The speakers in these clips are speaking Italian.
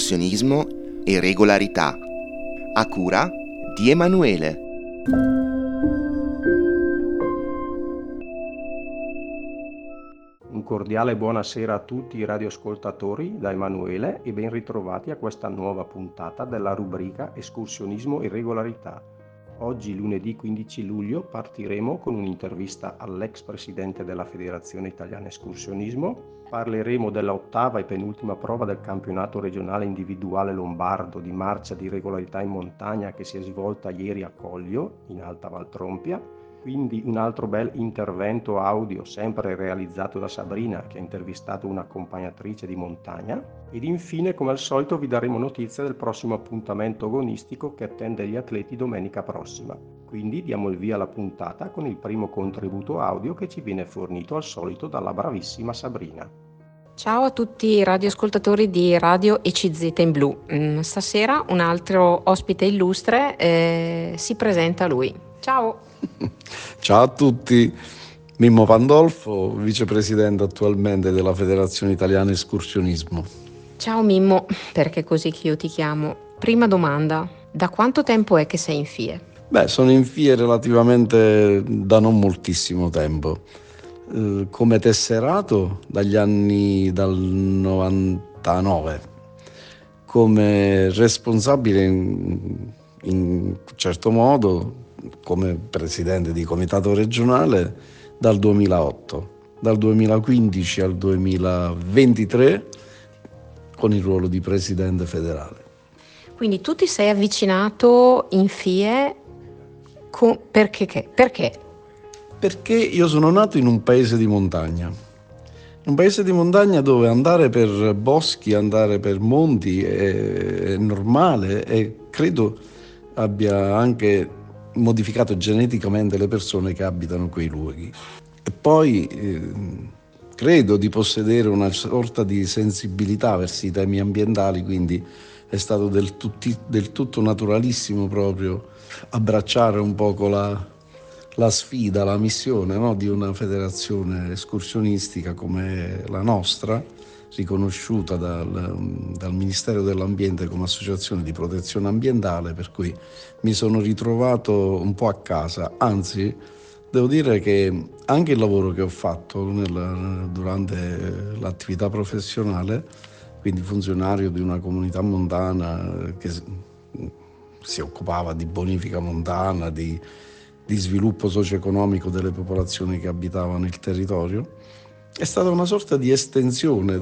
escursionismo e regolarità, a cura di Emanuele. Un cordiale buonasera a tutti i radioascoltatori da Emanuele e ben ritrovati a questa nuova puntata della rubrica Escursionismo e regolarità. Oggi, lunedì 15 luglio, partiremo con un'intervista all'ex presidente della Federazione Italiana Escursionismo. Parleremo dell'8ª e penultima prova del campionato regionale individuale lombardo di marcia di regolarità in montagna che si è svolta ieri a Coglio, in Alta Val Trompia. Quindi un altro bel intervento audio sempre realizzato da Sabrina, che ha intervistato un'accompagnatrice di montagna. Ed infine, come al solito, vi daremo notizia del prossimo appuntamento agonistico che attende gli atleti domenica prossima. Quindi diamo il via alla puntata con il primo contributo audio che ci viene fornito al solito dalla bravissima Sabrina. Ciao a tutti i radioascoltatori di Radio ECZ in Blu. Stasera un altro ospite illustre si presenta lui. Ciao! Ciao a tutti, Mimmo Pandolfo, vicepresidente attualmente della Federazione Italiana Escursionismo. Ciao Mimmo, perché è così che io ti chiamo. Prima domanda, da quanto tempo è che sei in FIE? Sono in FIE relativamente da non moltissimo tempo. Come tesserato dal 99, come responsabile in certo modo, come presidente di comitato regionale dal 2008, dal 2015 al 2023 con il ruolo di presidente federale. Quindi tu ti sei avvicinato in FIE perché? Perché io sono nato in un paese di montagna. Un paese di montagna dove andare per boschi, andare per monti è normale e credo abbia anche modificato geneticamente le persone che abitano quei luoghi. E poi credo di possedere una sorta di sensibilità verso i temi ambientali, quindi è stato del tutto naturalissimo proprio abbracciare un poco la sfida, la missione, no, di una federazione escursionistica come la nostra, riconosciuta dal Ministero dell'Ambiente come associazione di protezione ambientale, per cui mi sono ritrovato un po' a casa. Anzi, devo dire che anche il lavoro che ho fatto durante l'attività professionale, quindi funzionario di una comunità montana che si occupava di bonifica montana, di sviluppo socio-economico delle popolazioni che abitavano il territorio, è stata una sorta di estensione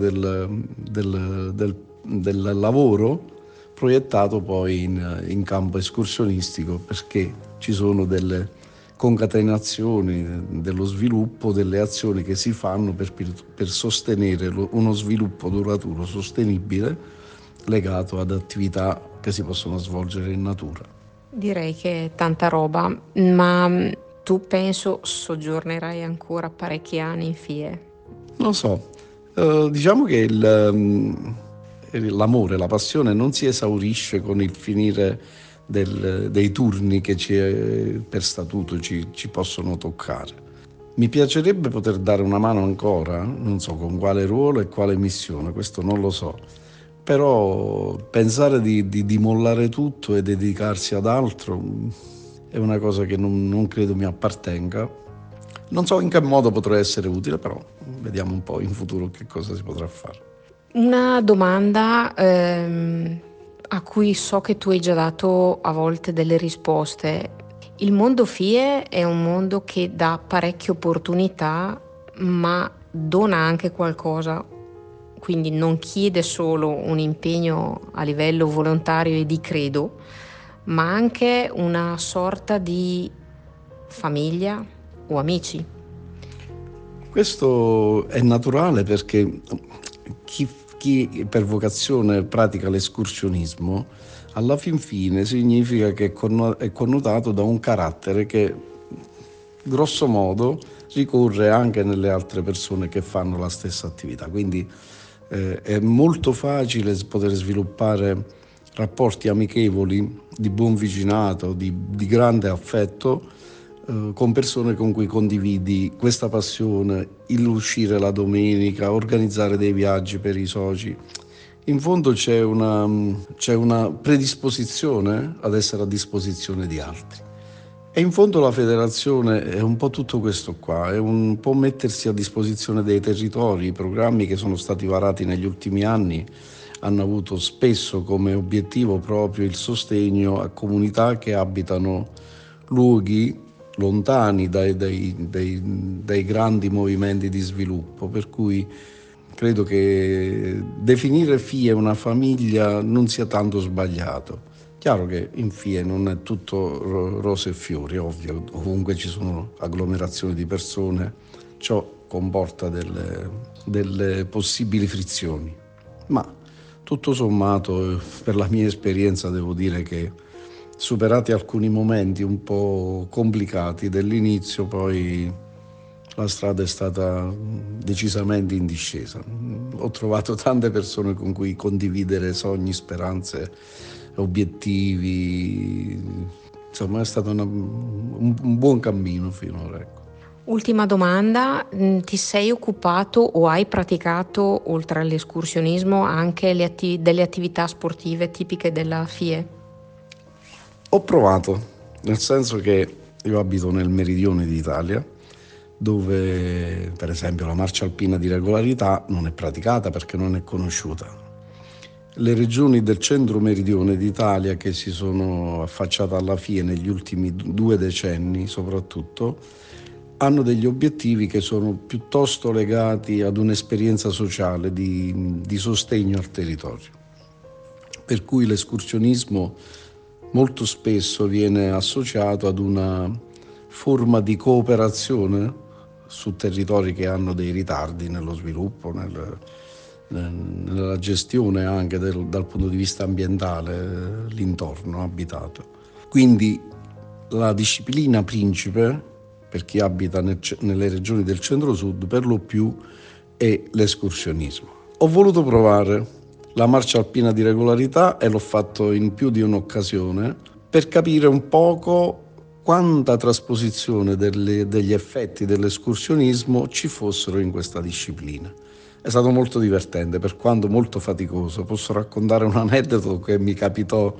del lavoro proiettato poi in campo escursionistico, perché ci sono delle concatenazioni dello sviluppo, delle azioni che si fanno per sostenere uno sviluppo duraturo, sostenibile, legato ad attività che si possono svolgere in natura. Direi che è tanta roba, ma tu penso soggiornerai ancora parecchi anni in FIE? Non so, diciamo che l'amore, la passione non si esaurisce con il finire dei turni che per statuto ci possono toccare. Mi piacerebbe poter dare una mano ancora, non so con quale ruolo e quale missione, questo non lo so. Però pensare di mollare tutto e dedicarsi ad altro è una cosa che non credo mi appartenga. Non so in che modo potrò essere utile, però vediamo un po' in futuro che cosa si potrà fare. Una domanda a cui so che tu hai già dato a volte delle risposte. Il mondo FIE è un mondo che dà parecchie opportunità, ma dona anche qualcosa. Quindi non chiede solo un impegno a livello volontario e di credo, ma anche una sorta di famiglia o amici. Questo è naturale perché chi per vocazione pratica l'escursionismo alla fin fine significa che è connotato da un carattere che grosso modo ricorre anche nelle altre persone che fanno la stessa attività. Quindi è molto facile poter sviluppare rapporti amichevoli, di buon vicinato, di grande affetto con persone con cui condividi questa passione, il uscire la domenica, organizzare dei viaggi per i soci. in fondo c'è una predisposizione ad essere a disposizione di altri. E in fondo la federazione è un po' tutto questo qua, è un po' mettersi a disposizione dei territori. I programmi che sono stati varati negli ultimi anni hanno avuto spesso come obiettivo proprio il sostegno a comunità che abitano luoghi lontani dai grandi movimenti di sviluppo, per cui credo che definire FIE una famiglia non sia tanto sbagliato. Chiaro che in FIE non è tutto rose e fiori, ovvio, ovunque ci sono agglomerazioni di persone, ciò comporta delle possibili frizioni, ma tutto sommato, per la mia esperienza, devo dire che superati alcuni momenti un po' complicati dell'inizio, poi la strada è stata decisamente in discesa. Ho trovato tante persone con cui condividere sogni, speranze, obiettivi. Insomma, è stato un buon cammino finora, ecco. Ultima domanda, ti sei occupato o hai praticato, oltre all'escursionismo, anche delle attività sportive tipiche della FIE? Ho provato, nel senso che io abito nel meridione d'Italia, dove per esempio la marcia alpina di regolarità non è praticata perché non è conosciuta. Le regioni del centro-meridione d'Italia che si sono affacciate alla FIE negli ultimi 2 decenni soprattutto hanno degli obiettivi che sono piuttosto legati ad un'esperienza sociale di sostegno al territorio. Per cui l'escursionismo molto spesso viene associato ad una forma di cooperazione su territori che hanno dei ritardi nello sviluppo, nella gestione anche dal punto di vista ambientale, l'intorno abitato. Quindi la disciplina principe per chi abita nelle regioni del centro-sud per lo più è l'escursionismo. Ho voluto provare la marcia alpina di regolarità e l'ho fatto in più di un'occasione per capire un poco quanta trasposizione degli effetti dell'escursionismo ci fossero in questa disciplina. È stato molto divertente, per quanto molto faticoso. Posso raccontare un aneddoto che mi capitò,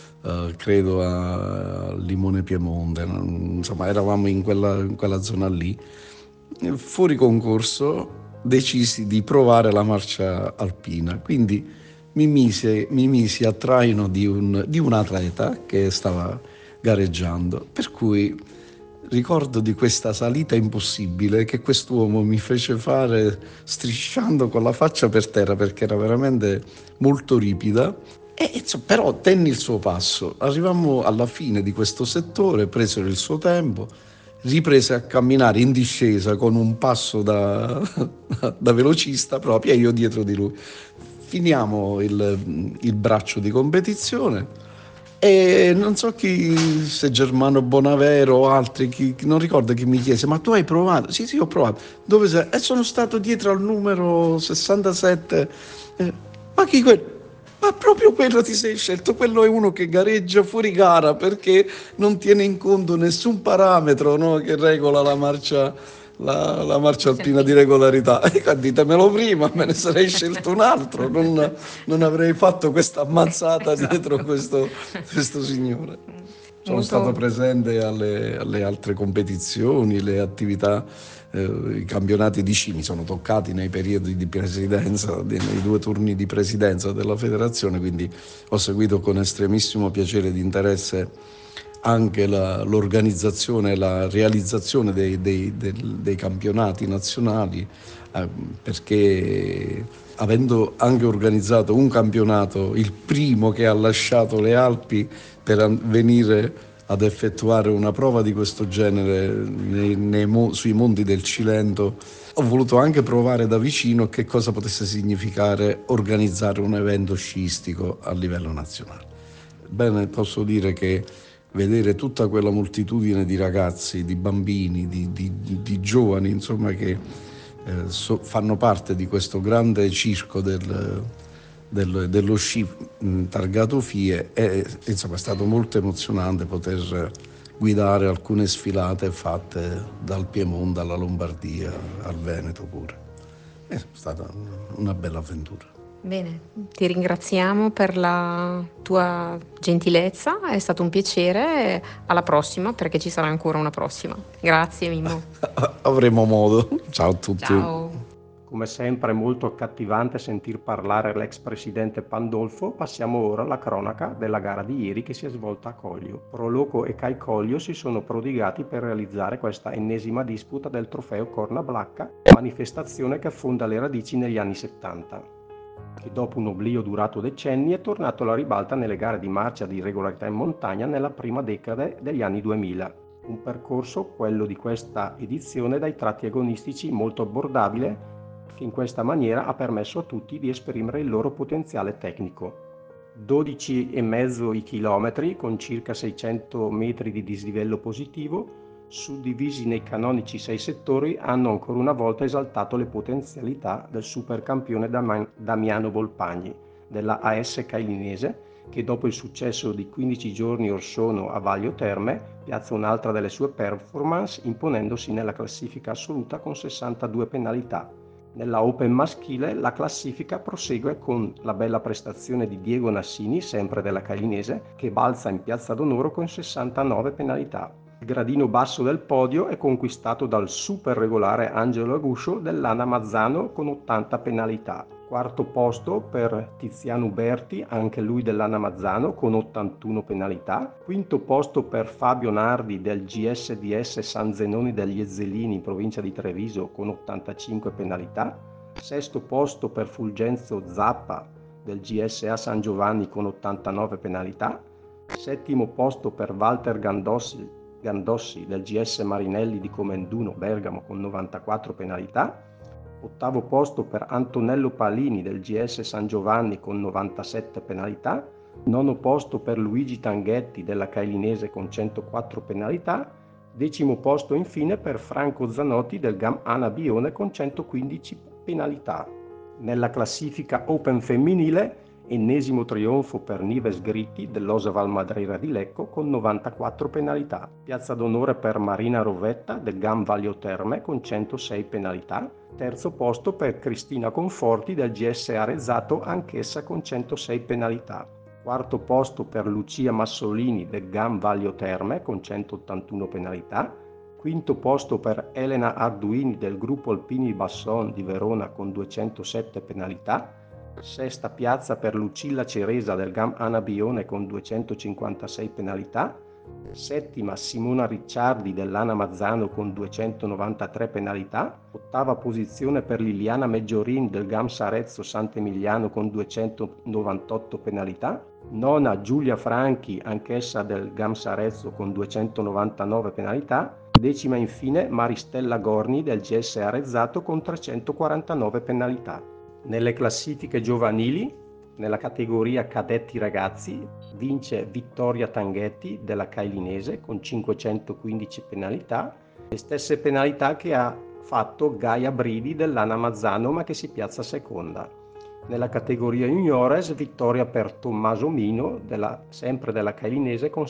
credo, a Limone Piemonte. Insomma, eravamo in quella zona lì. Fuori concorso decisi di provare la marcia alpina, quindi mi misi a traino di un atleta che stava gareggiando, per cui ricordo di questa salita impossibile che quest'uomo mi fece fare strisciando con la faccia per terra perché era veramente molto ripida, però tenni il suo passo. Arrivammo alla fine di questo settore, presero il suo tempo, riprese a camminare in discesa con un passo da velocista proprio e io dietro di lui. Finiamo il braccio di competizione e non so chi, se Germano Bonavero o altri, non ricordo chi mi chiese: ma tu hai provato? Sì, ho provato. Dove sei? E sono stato dietro al numero 67. Ma chi quello? Ma proprio quello ti sei scelto, quello è uno che gareggia fuori gara perché non tiene in conto nessun parametro, no, che regola la marcia alpina di regolarità. E ditemelo prima, me ne sarei scelto un altro, non avrei fatto questa ammazzata dietro questo signore. Sono stato presente alle altre competizioni, le attività, i campionati di sci mi sono toccati nei periodi di presidenza, nei 2 turni di presidenza della federazione, quindi ho seguito con estremissimo piacere ed interesse anche l'organizzazione e la realizzazione dei campionati nazionali, perché avendo anche organizzato un campionato, il primo che ha lasciato le Alpi per venire ad effettuare una prova di questo genere sui monti del Cilento, ho voluto anche provare da vicino che cosa potesse significare organizzare un evento sciistico a livello nazionale. Bene, posso dire che vedere tutta quella moltitudine di ragazzi, di bambini, di giovani, insomma, che fanno parte di questo grande circo dello sci targato FIE, insomma, è stato molto emozionante poter guidare alcune sfilate fatte dal Piemonte alla Lombardia, al Veneto pure. È stata una bella avventura. Bene, ti ringraziamo per la tua gentilezza, è stato un piacere. Alla prossima, perché ci sarà ancora una prossima. Grazie Mimmo. Avremo modo. Ciao a tutti. Ciao. Come sempre è molto accattivante sentir parlare l'ex presidente Pandolfo. Passiamo ora alla cronaca della gara di ieri che si è svolta a Coglio. Proloco e Kai Coglio si sono prodigati per realizzare questa ennesima disputa del trofeo Corna Blacca, manifestazione che affonda le radici negli anni 70 e dopo un oblio durato decenni è tornato alla ribalta nelle gare di marcia di regolarità in montagna nella prima decade degli anni 2000. Un percorso, quello di questa edizione, dai tratti agonistici molto abbordabile, che in questa maniera ha permesso a tutti di esprimere il loro potenziale tecnico. 12,5 i chilometri con circa 600 metri di dislivello positivo, suddivisi nei canonici 6 settori, hanno ancora una volta esaltato le potenzialità del supercampione Damiano Volpagni della AS Cailinese, che dopo il successo di 15 giorni or sono a Vaglio Terme piazza un'altra delle sue performance imponendosi nella classifica assoluta con 62 penalità. Nella Open maschile la classifica prosegue con la bella prestazione di Diego Nassini, sempre della Cailinese, che balza in piazza d'onore con 69 penalità. Il gradino basso del podio è conquistato dal super regolare Angelo Aguscio dell'Ana Mazzano con 80 penalità. Quarto posto per Tiziano Uberti, anche lui dell'Ana Mazzano, con 81 penalità. Quinto posto per Fabio Nardi del GSDS San Zenoni degli Ezzelini in provincia di Treviso con 85 penalità. Sesto posto per Fulgenzo Zappa del GSA San Giovanni con 89 penalità. Settimo posto per Walter Gandossi del GS Marinelli di Comenduno Bergamo con 94 penalità. Ottavo posto per Antonello Palini del GS San Giovanni con 97 penalità. Nono posto per Luigi Tanghetti della Cailinese con 104 penalità. Decimo posto infine per Franco Zanotti del GAM Ana Bione con 115 penalità. Nella classifica Open femminile, ennesimo trionfo per Nives Gritti dell'Osa Valmadrera di Lecco con 94 penalità. Piazza d'onore per Marina Rovetta del GAM Vaglio Terme con 106 penalità. Terzo posto per Cristina Conforti del GS Arezzato, anch'essa con 106 penalità. Quarto posto per Lucia Massolini del GAM Vaglio Terme con 181 penalità. Quinto posto per Elena Arduini del gruppo Alpini Basson di Verona con 207 penalità. Sesta piazza per Lucilla Ceresa del GAM Anabione con 256 penalità. Settima Simona Ricciardi dell'Ana Mazzano con 293 penalità. Ottava posizione per Liliana Meggiorin del GAM Sarezzo Sant'Emiliano con 298 penalità. Nona Giulia Franchi, anch'essa del GAM Sarezzo con 299 penalità. Decima infine Maristella Gorni del GS Arezzato con 349 penalità. Nelle classifiche giovanili, nella categoria cadetti ragazzi, vince Vittoria Tanghetti della Cailinese con 515 penalità, le stesse penalità che ha fatto Gaia Bridi dell'Ana Mazzano, ma che si piazza seconda. Nella categoria juniores, vittoria per Tommaso Mino, sempre della Cailinese, con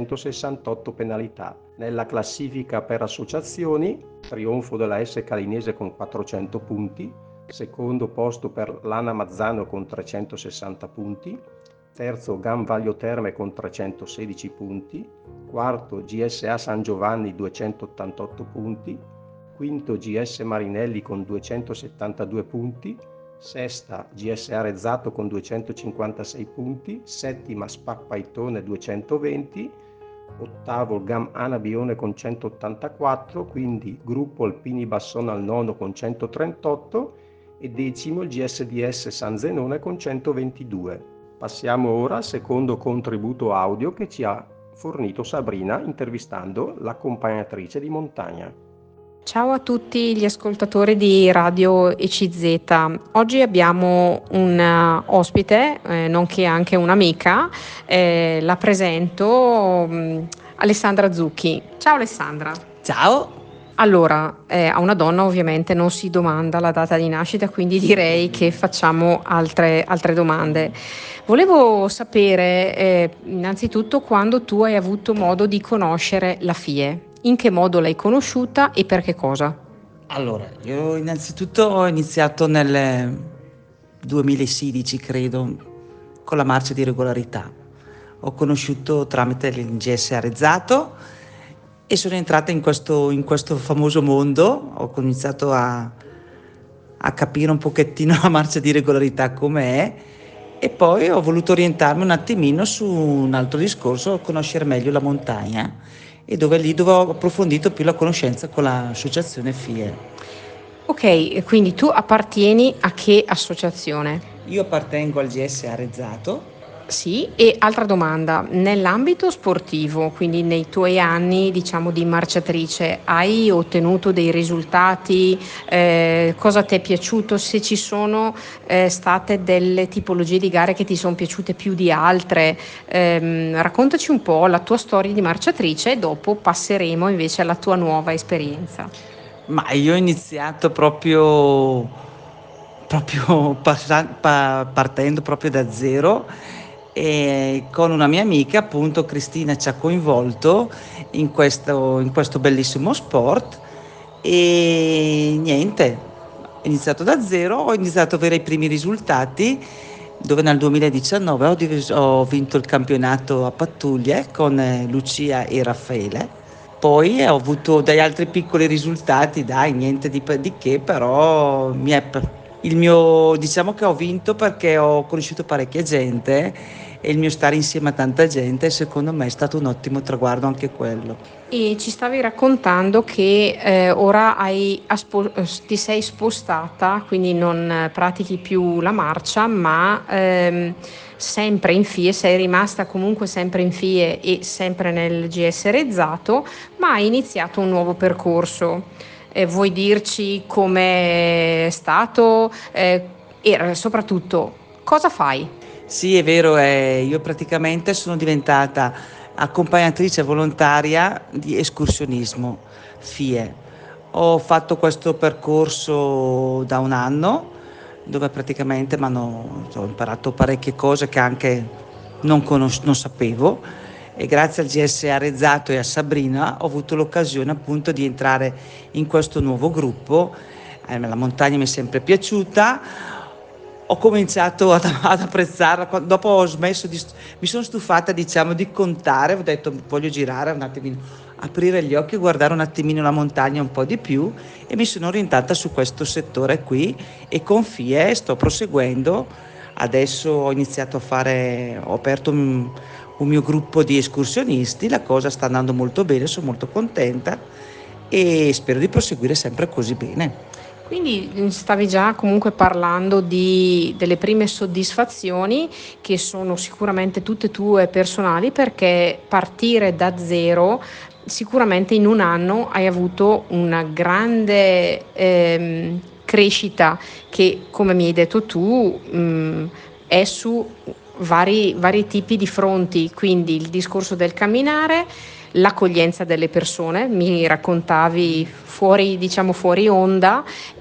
668 penalità. Nella classifica per associazioni, trionfo della S Cailinese con 400 punti, secondo posto per l'Ana Mazzano con 360 punti, terzo GAM Vaglio Terme con 316 punti, quarto GSA San Giovanni 288 punti, quinto GS Marinelli con 272 punti, sesta GSA Rezzato con 256 punti, settima Spappaitone 220, ottavo GAM Anabione con 184, quindi gruppo Alpini Basson al nono con 138 e decimo il GSDS San Zenone con 122. Passiamo ora al secondo contributo audio che ci ha fornito Sabrina intervistando l'accompagnatrice di montagna. Ciao a tutti gli ascoltatori di Radio ECZ. Oggi abbiamo un ospite, nonché anche un'amica. La presento, Alessandra Zucchi. Ciao Alessandra. Ciao. Allora, a una donna ovviamente non si domanda la data di nascita, quindi direi che facciamo altre domande. Volevo sapere innanzitutto quando tu hai avuto modo di conoscere la FIE, in che modo l'hai conosciuta e per che cosa? Allora, io innanzitutto ho iniziato nelle 2016 credo, con la marcia di regolarità. Ho conosciuto tramite il GS Arezzato e sono entrata in questo famoso mondo. Ho cominciato a capire un pochettino la marcia di regolarità com'è, e poi ho voluto orientarmi un attimino su un altro discorso, conoscere meglio la montagna, e dove ho approfondito più la conoscenza con l'associazione FIE. Ok, quindi tu appartieni a che associazione? Io appartengo al GS Arezzato. Sì, e altra domanda, nell'ambito sportivo, quindi nei tuoi anni, diciamo, di marciatrice, hai ottenuto dei risultati? Cosa ti è piaciuto? Se ci sono state delle tipologie di gare che ti sono piaciute più di altre, raccontaci un po' la tua storia di marciatrice e dopo passeremo invece alla tua nuova esperienza. Ma io ho iniziato proprio partendo proprio da zero, e con una mia amica, appunto Cristina, ci ha coinvolto in questo bellissimo sport, e niente, ho iniziato da zero, ho iniziato a avere i primi risultati, dove nel 2019 ho vinto il campionato a pattuglie con Lucia e Raffaele. Poi ho avuto degli altri piccoli risultati, dai, niente di che, però diciamo che ho vinto perché ho conosciuto parecchia gente, e il mio stare insieme a tanta gente, secondo me, è stato un ottimo traguardo anche quello. E ci stavi raccontando che ora ti sei spostata, quindi non pratichi più la marcia, ma sempre in FIE, sei rimasta comunque sempre in FIE e sempre nel GS Rezzato, ma hai iniziato un nuovo percorso. Vuoi dirci com'è stato e soprattutto cosa fai? Sì, è vero, io praticamente sono diventata accompagnatrice volontaria di escursionismo FIE. Ho fatto questo percorso da un anno, dove praticamente ho imparato parecchie cose che anche non sapevo, e grazie al GS Arezzato e a Sabrina ho avuto l'occasione appunto di entrare in questo nuovo gruppo. La montagna mi è sempre piaciuta. Ho cominciato ad apprezzarla, dopo mi sono stufata, diciamo, di contare, ho detto voglio girare un attimino, aprire gli occhi e guardare un attimino la montagna un po' di più, e mi sono orientata su questo settore qui, e con FIE sto proseguendo. Adesso ho aperto un mio gruppo di escursionisti, la cosa sta andando molto bene, sono molto contenta e spero di proseguire sempre così bene. Quindi stavi già comunque parlando delle prime soddisfazioni che sono sicuramente tutte tue personali, perché partire da zero sicuramente in un anno hai avuto una grande crescita che, come mi hai detto tu, è su vari tipi di fronti, quindi il discorso del camminare, l'accoglienza delle persone, mi raccontavi fuori, diciamo fuori onda,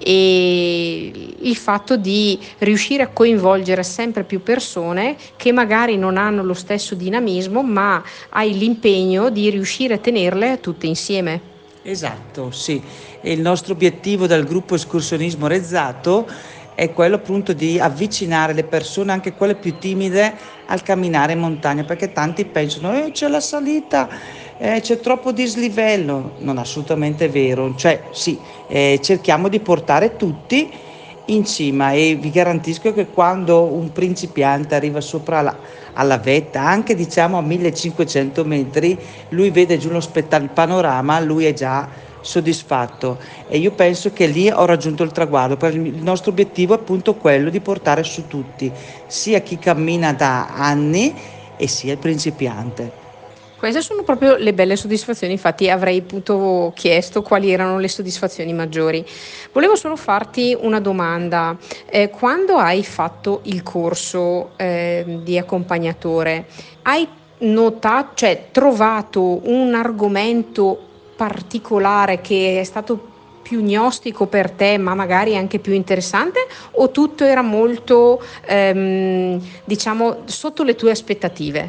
e il fatto di riuscire a coinvolgere sempre più persone che magari non hanno lo stesso dinamismo, ma hai l'impegno di riuscire a tenerle tutte insieme. Esatto, sì. E il nostro obiettivo dal gruppo Escursionismo Rezzato è quello appunto di avvicinare le persone, anche quelle più timide, al camminare in montagna, perché tanti pensano, c'è la salita, c'è troppo dislivello. Non è assolutamente vero, cioè sì, cerchiamo di portare tutti in cima, e vi garantisco che quando un principiante arriva sopra alla vetta, anche diciamo a 1500 metri, lui vede giù il panorama, lui è già soddisfatto, e io penso che lì ho raggiunto il traguardo, perché il nostro obiettivo è appunto quello di portare su tutti, sia chi cammina da anni e sia il principiante. Queste sono proprio le belle soddisfazioni, infatti avrei appunto chiesto quali erano le soddisfazioni maggiori. Volevo solo farti una domanda. Quando hai fatto il corso di accompagnatore, hai notato, cioè trovato un argomento particolare che è stato più gnostico per te, ma magari anche più interessante, o tutto era molto, diciamo, sotto le tue aspettative?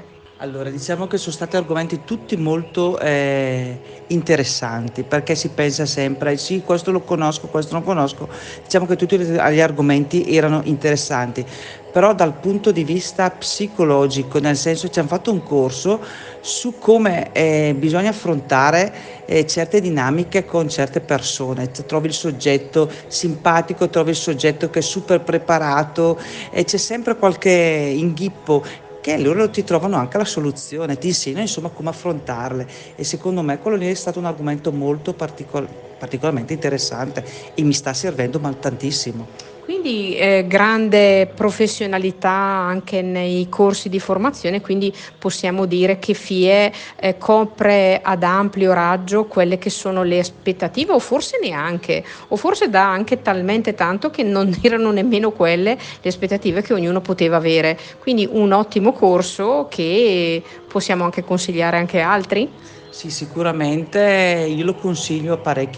Allora, diciamo che sono stati argomenti tutti molto interessanti, perché si pensa sempre, sì, questo lo conosco, questo non conosco. Diciamo che tutti gli argomenti erano interessanti, però dal punto di vista psicologico, nel senso ci hanno fatto un corso su come bisogna affrontare certe dinamiche con certe persone. Trovi il soggetto simpatico, trovi il soggetto che è super preparato e c'è sempre qualche inghippo che loro ti trovano anche la soluzione, ti insegnano insomma come affrontarle, e secondo me quello lì è stato un argomento molto particolarmente interessante e mi sta servendo tantissimo. Quindi grande professionalità anche nei corsi di formazione, quindi possiamo dire che FIE copre ad ampio raggio quelle che sono le aspettative, o forse neanche, o forse dà anche talmente tanto che non erano nemmeno quelle le aspettative che ognuno poteva avere. Quindi un ottimo corso che possiamo anche consigliare anche a altri. Sì, sicuramente io lo consiglio parecchio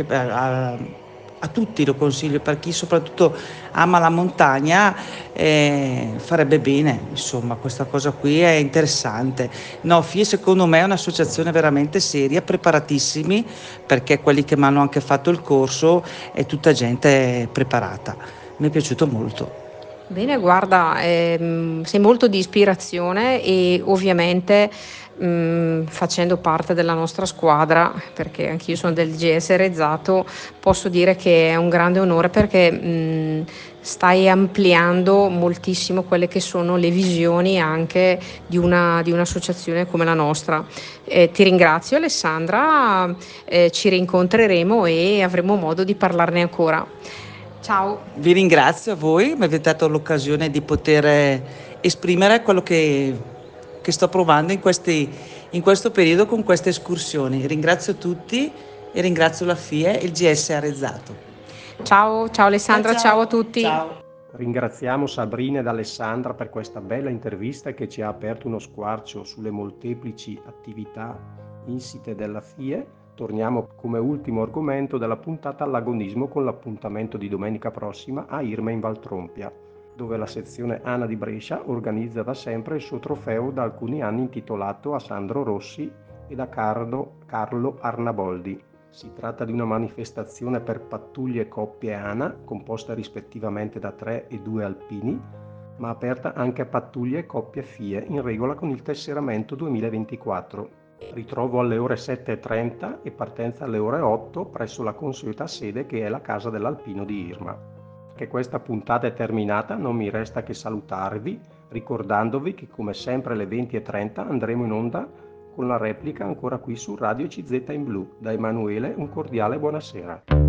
a tutti, lo consiglio per chi soprattutto ama la montagna, farebbe bene, insomma, questa cosa qui è interessante. No, FIE secondo me è un'associazione veramente seria, preparatissimi, perché quelli che mi hanno anche fatto il corso è tutta gente preparata. Mi è piaciuto molto. Bene, guarda, sei molto di ispirazione e ovviamente facendo parte della nostra squadra, perché anch'io sono del GS Rezzato, posso dire che è un grande onore perché stai ampliando moltissimo quelle che sono le visioni anche di un'associazione come la nostra. Ti ringrazio Alessandra, ci rincontreremo e avremo modo di parlarne ancora. Ciao. Vi ringrazio a voi, mi avete dato l'occasione di poter esprimere quello che sto provando in questo periodo con queste escursioni. Ringrazio tutti e ringrazio la FIE e il GS Arezzato. Ciao, ciao Alessandra, ciao a tutti. Ciao. Ringraziamo Sabrina ed Alessandra per questa bella intervista che ci ha aperto uno squarcio sulle molteplici attività insite della FIE. Torniamo come ultimo argomento della puntata all'agonismo con l'appuntamento di domenica prossima a Irma in Valtrompia, dove la sezione ANA di Brescia organizza da sempre il suo trofeo da alcuni anni intitolato a Sandro Rossi e da Carlo Arnaboldi. Si tratta di una manifestazione per pattuglie e coppie ANA, composta rispettivamente da 3 e 2 alpini, ma aperta anche a pattuglie e coppie FIE in regola con il tesseramento 2024. Ritrovo alle ore 7:30 e partenza alle ore 8 presso la consueta sede che è la casa dell'alpino di Irma. Che questa puntata è terminata, non mi resta che salutarvi, ricordandovi che come sempre alle 20:30 andremo in onda con la replica ancora qui su Radio CZ in Blu. Da Emanuele un cordiale buonasera.